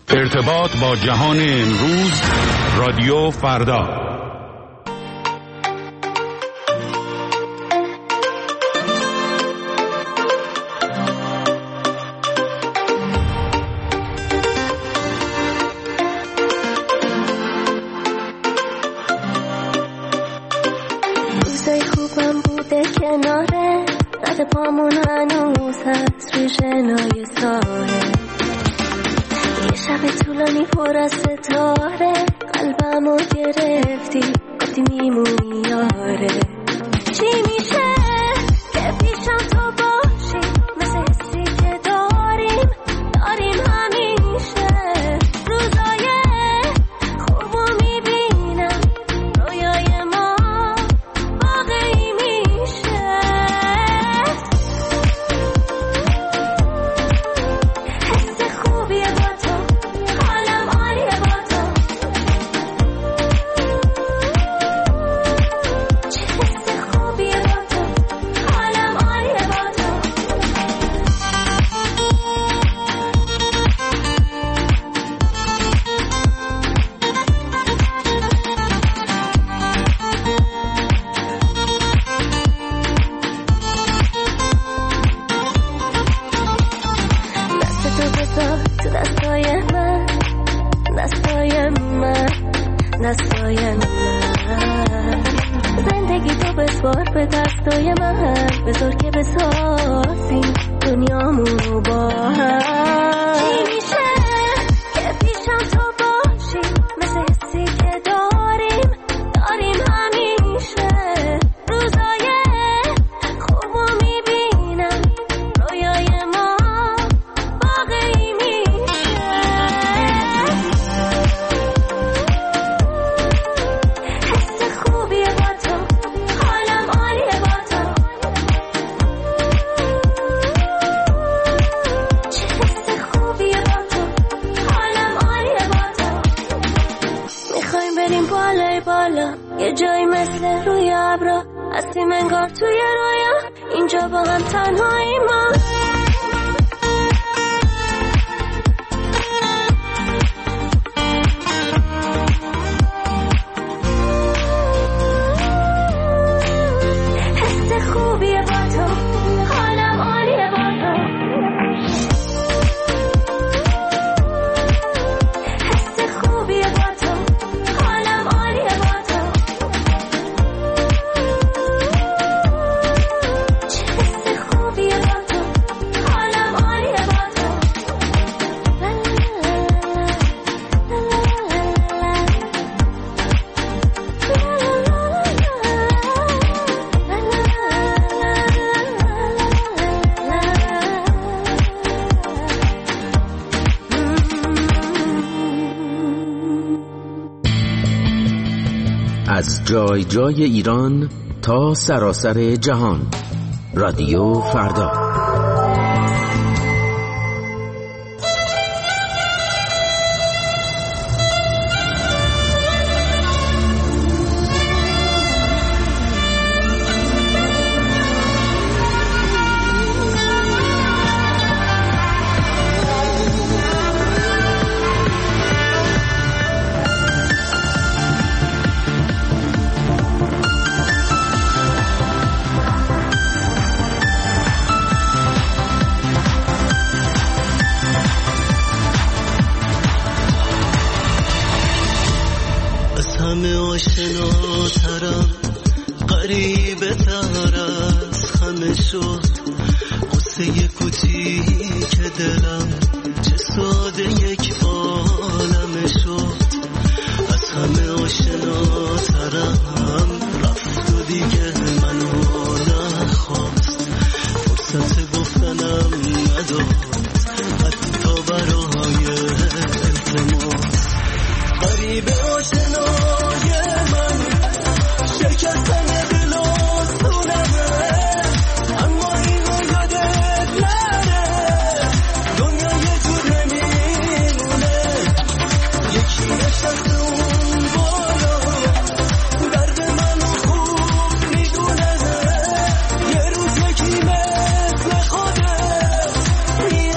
ارتباط با جهان امروز، رادیو فردا. روزای خوبم بوده کناره، رد پامون هنوز هست روی شنای ساحل. یه شب طولانی پر از ستاره، قلبمو گرفتی گفتی میمونی یاره. چی میشه که پیشم تو باشی، مثل حسی که داریم همیشه. روزای خوبو میبینم، رویای ما واقعی میشه. حس خوبیه با تو، حالم عالیه با تو. چه حس خوبیه با تو، حالم عالیه با تو. دست تو بذار تو دستای من، دستای من، دستای من. زندگی تو بسپار به دستای من، بذار که بسازیم دنیامونو با هم. چی میشه که پیشم تو باشی، مثل حسی که داریم همیشه. روزای خوبو میبینم، رویای ما واقعی میشه. حس خوبیه با تو، حالم عالیه با تو. چه حس خوبیه با تو، حالم عالیه با تو. میخوایم بریم بالای بالا، یه جایی مثل روی ابرا، هستیم انگار توی رویا، اینجا با هم تنهایی ما. حس خوبیه با تو، حالم عالیه با تو. حس خوبیه با تو، حالم عالیه با تو. چه حس خوبیه با تو، حالم عالیه با تو. از جای جای ایران تا سراسر جهان، رادیو فردا. همه آشناترم، غریبه تر از همه شد. قصه کوچیک دلم چه ساده یک عالمه شد. از همه آشناترم رفت و دیگه منو نخواست، فرصت گفتنم نداد حتی برای التماس. غریبه آشنای من شکستن دل آسونمه، اما اینو یادت نره، دنیا یه جور نمیمونه. یکی نشسته اون بالا، درد منو خوب میدونه. یه روز یکی مثل خودت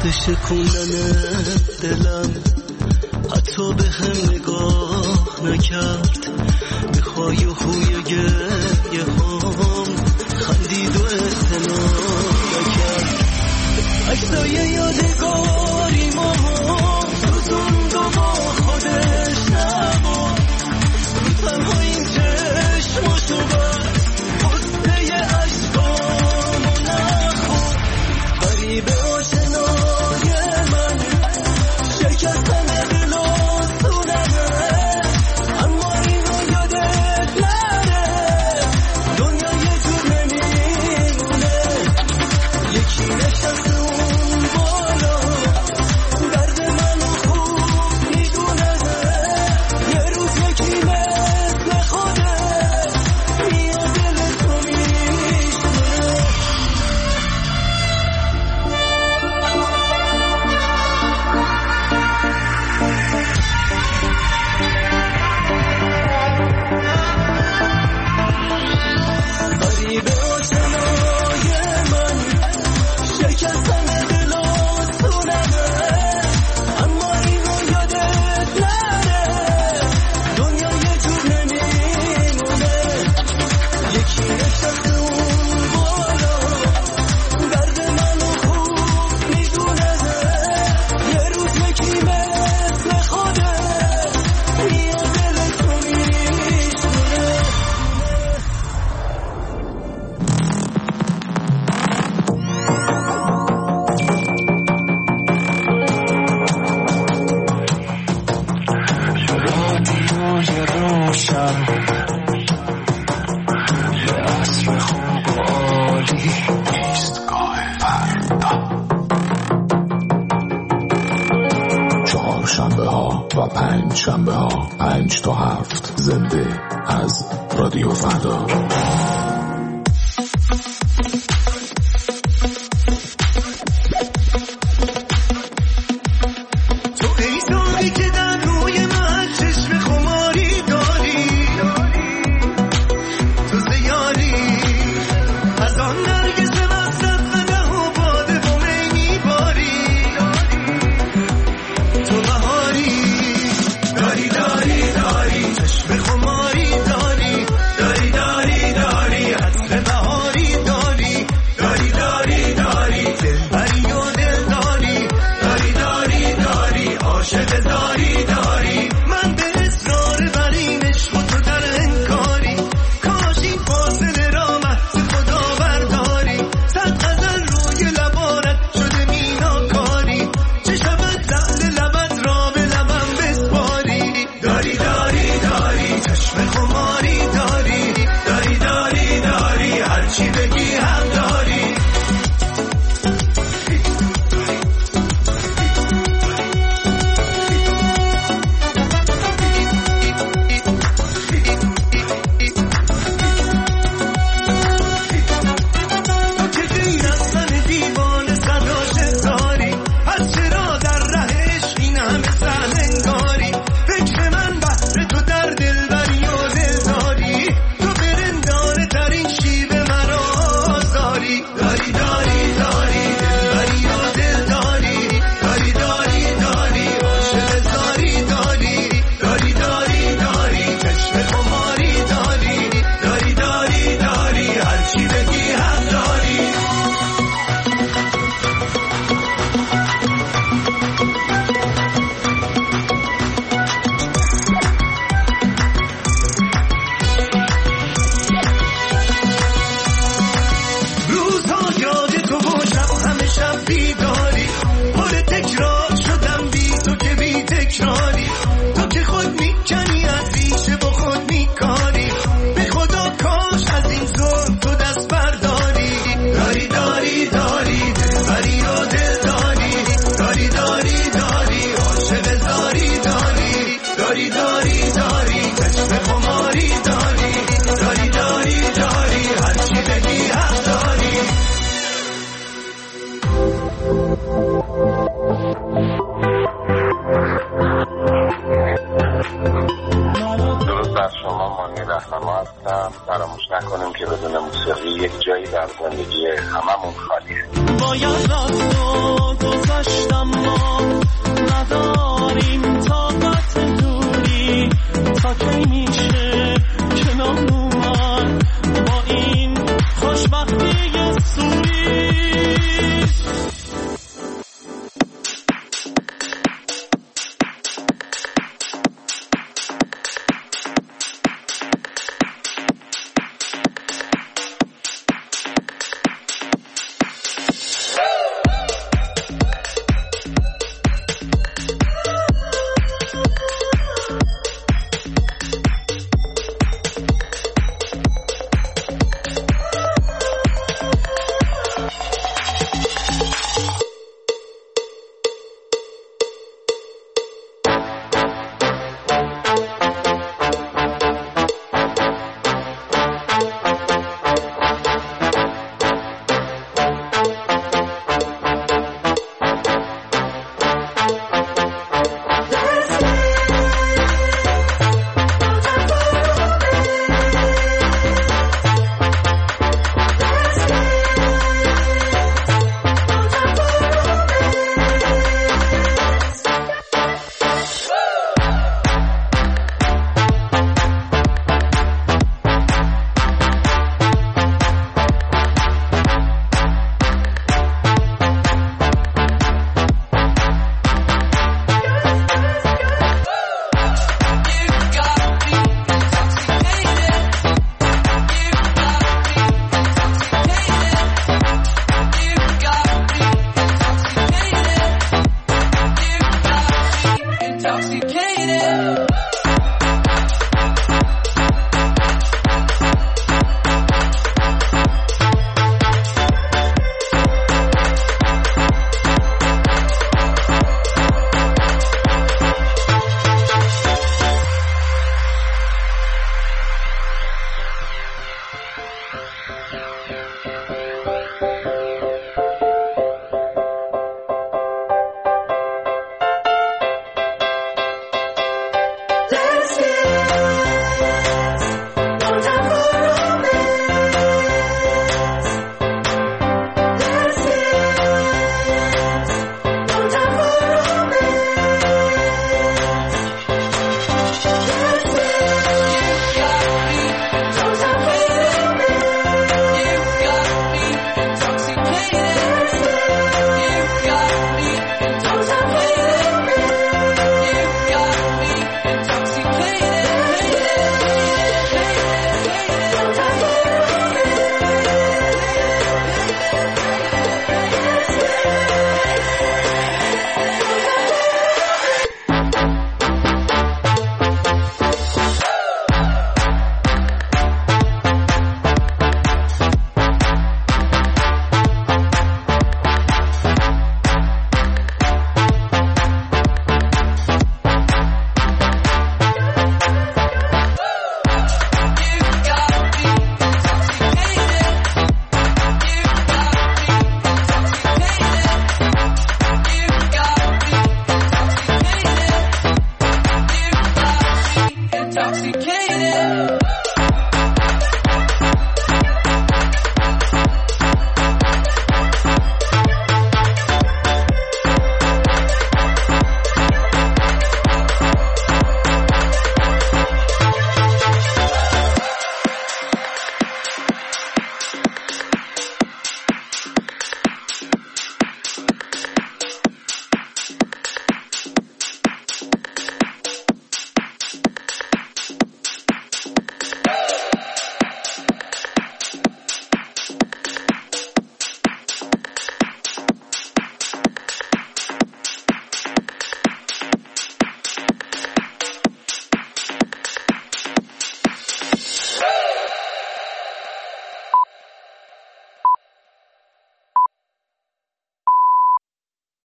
وقت شکوندن دلم حتی به هم نگاه نکرد، میخوای و خوی گریه هم خندید و اعتنا نکرد. عکسای یادگاری ما سوزوند و با خودش نبود، میفرماییم چشماشو بست بسته عشقامو نخود. غریبه آشنای من شکستن دل و سونمه، اما اینو یادت نره دنیا یه جور نمیمونه. یکی نشست اون بالا درد منو خوب میدونه، یه روز یکی مثل خوده میاد دل تو میشونه. غریبه آشنای من شکستن دل و سونمه، اما اینو یادت نره دنیا یه جور نمیمونه. یکی نشست اون بالا درد منو خوب میدونه، یه روز یکی مثل خوده میاد دل تو میشونه. رادیوی روشن یه عصر خوب و عالی، ایستگاه فردا. چهارشنبه ها و پنج شنبه ها 5 تا 7 زنده از رادیو فردا. تو ای زاری که در روی من چشم خماری داری، تو زیاری از آن نرگس مصرف قده و باده و می میباری. تو بهاری داری داری داری، چشم خماری داری داری داری داری، عطر بهاری داری داری داری داری، دلبری و دل داری داری داری داری، عاشق داری داری. من به اصرار بر این عشق و تو در انکاری، کاش این فاصله را محض خدا برداری. صد غزل روی لبانت شده میناکاری، چه شود لعل لبت را به لبم بسپاری. داری داری داری، چشم خماری داری داری داری داری، هرچی بگی هم داری. تو که غیر از من دیوانه صداش داری، پس چرا در ره عشق این همه سهلنگاری؟ فکر من بحر تو در دلبری و دلداری، تو برندانه ترین شیوه مرا آزاری. داری داری داری، دلبری و دلداری داری داری داری، عاشق داری داری داری داری داری، چشم خماری داری داری داری داری، هرچی بگی هم داری. روزها یاد تو و شب همه شب بیداری، پر تکرار شدم بی تو که بی تکراری. تو که خود میکنی از ریشه با خود میکاری، به خدا کاش از این ظلم تو دست برداری. داری داری داری، دلبری و دل داری داری داری داری، عاشق داری داری داری داری داری، چشم خماری داری داری داری داری، هرچی بگی حق داری. درود بر شما، مانی رهنما هستم. فراموش نکنیم که بدون موسیقی یک جایی در زندگی هممون خالیه. باید